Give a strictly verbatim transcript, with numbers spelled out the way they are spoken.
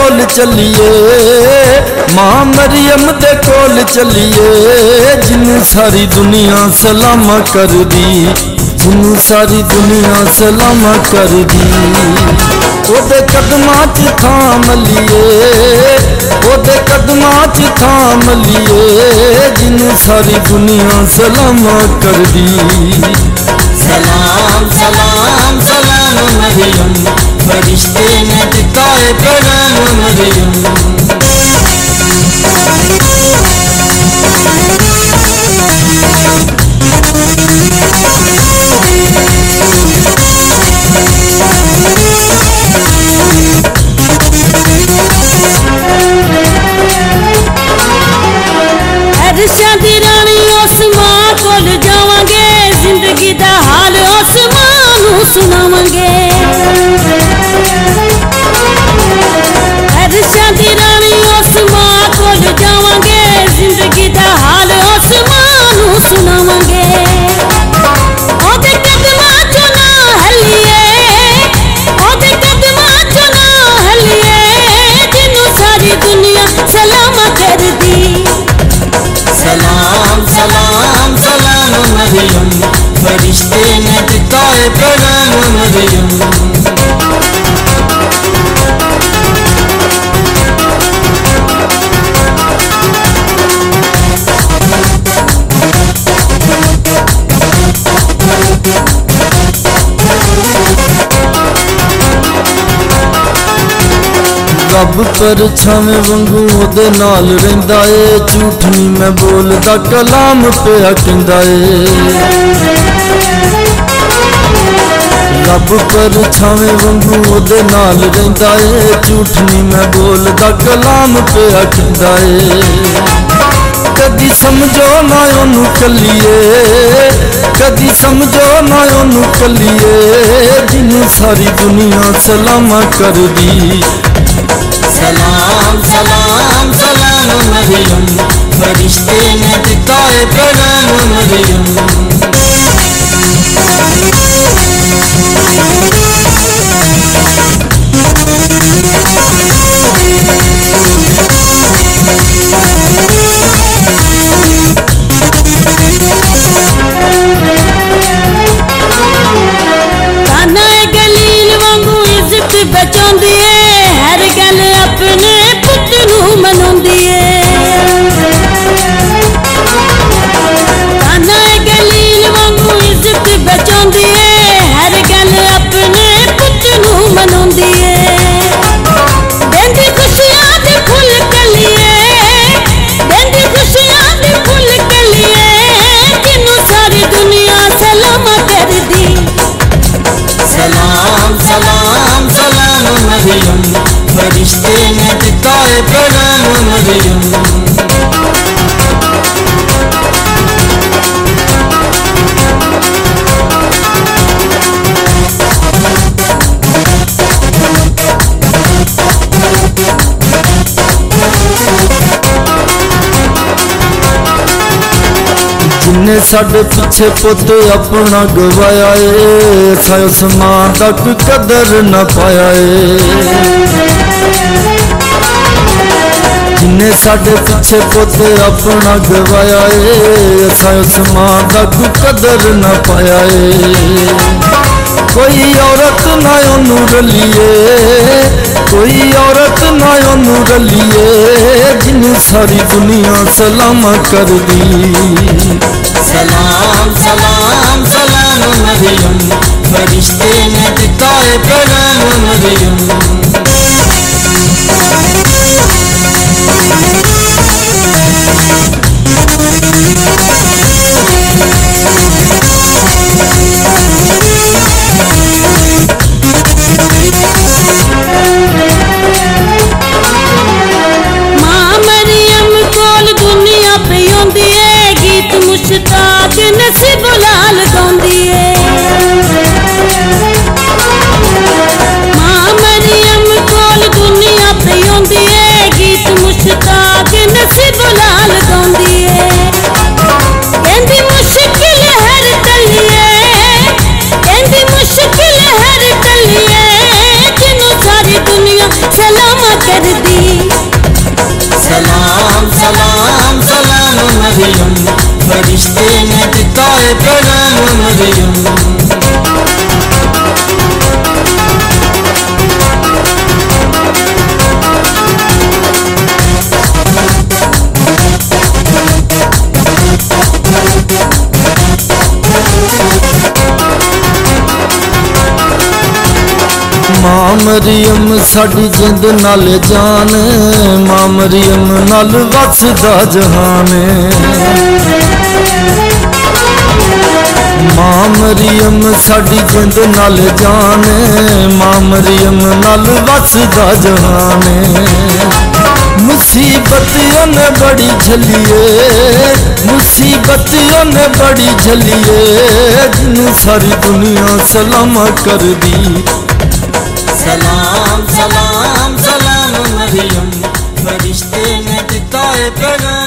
कोल चलिए, मां मरियम दे कोल चलिए, जिन्नू सारी दुनिया सलामा कर दी, जिन्नू सारी दुनिया सलामा कर दी। ओदे कदमां च थाम लिये, ओदे कदमां च थाम लिये, जिन्नू सारी दुनिया सलामा कर दी। सलाम सलाम सलाम मरियम, फरिश्ते ने दिता है पैगाम मरियम। अरशां दी रानी उस मां कोल जावांगे, जिंदगी दा हाल उस मां नूं सुनावांगे। अरशां दी रानी उस मां कोल जावांगे, जिंदगी दा हाल उस मां नूं सुनावांगे। ओदे कदमां चों ना हलिए, ओदे कदमां चों ना हलिए, जिन्नू सारी दुनिया सलामा कर दी। सलाम सलाम सलाम मरियम, फरिश्ते ने दिता है पैगाम मरियम। रब पर छावे वांगू ओदे नाल रहिंदा ए, झूठ नहीं मैं बोलदा कलाम पिया कहंदा ए। रब पर छावे वांगू ओदे नाल रहिंदा ए, झूठ नहीं मैं बोलदा कलाम पिया कहंदा ए। कदी समझो ना ओनू कलिए, कदी समझो ना ओनू कलिए, जिन्नू सारी दुनिया सलामा कर दी। सलाम सलाम सलाम मरियम, फरिश्ते ने दिता है पैगाम मरियम। कान्हा गलील वांगू इज्जत बचाउंदी है, हर गल अपने पुत नूं मनाउंदी है। कान्हा गलील वांगू इज्जत बचाउंदी है, हर गल अपने पुत नूं मनाउंदी है। देंदी खुशियां दे फुल कलिए, देंदी खुशियां दे फुल कलिए, जिन्नू सारी दुनिया सलामा कर दी। सलाम सलाम सलाम मरियम, फरिश्ते ने दिता है पैगाम मरियम। जिन्ने साडे पिछे पुत अपना गवाया ए, सा उस मां तक कदर न पाया ए। जिन्ने साडे पिछे पुत अपना गवाया ए, सा उस मां तक कदर न पाया ए। कोई औरत ना ओनू रलिए, कोई औरत ना ओनू रलिए, जिन्नू सारी दुनिया सलामा कर दी। सलाम सलाम सलाम मरियम, फरिश्ते ने दिता है पैगाम मरियम। मां मरियम कोल दुनिया पे आउंदी है, गीत मुश्ताक नसीब लाल गाउंदी है। मां मरियम कोल दुनिया पे आउंदी है, फरिश्ते ने दिता है पैगाम मरियम। मां मरियम साडी जिंद नाल जान, मां मरियम नाल वसदा जहान। मां मरियम साडी जिंद नाल जान, मां मरियम नाल वसदा जहान। मुसीबत ने बड़ी झलिए, मुसीबत ने बड़ी झलिए, जिन्नू सारी दुनिया सलामा कर दी। सलाम सलाम सलाम मरियम, फरिश्ते ने दिता है पैगाम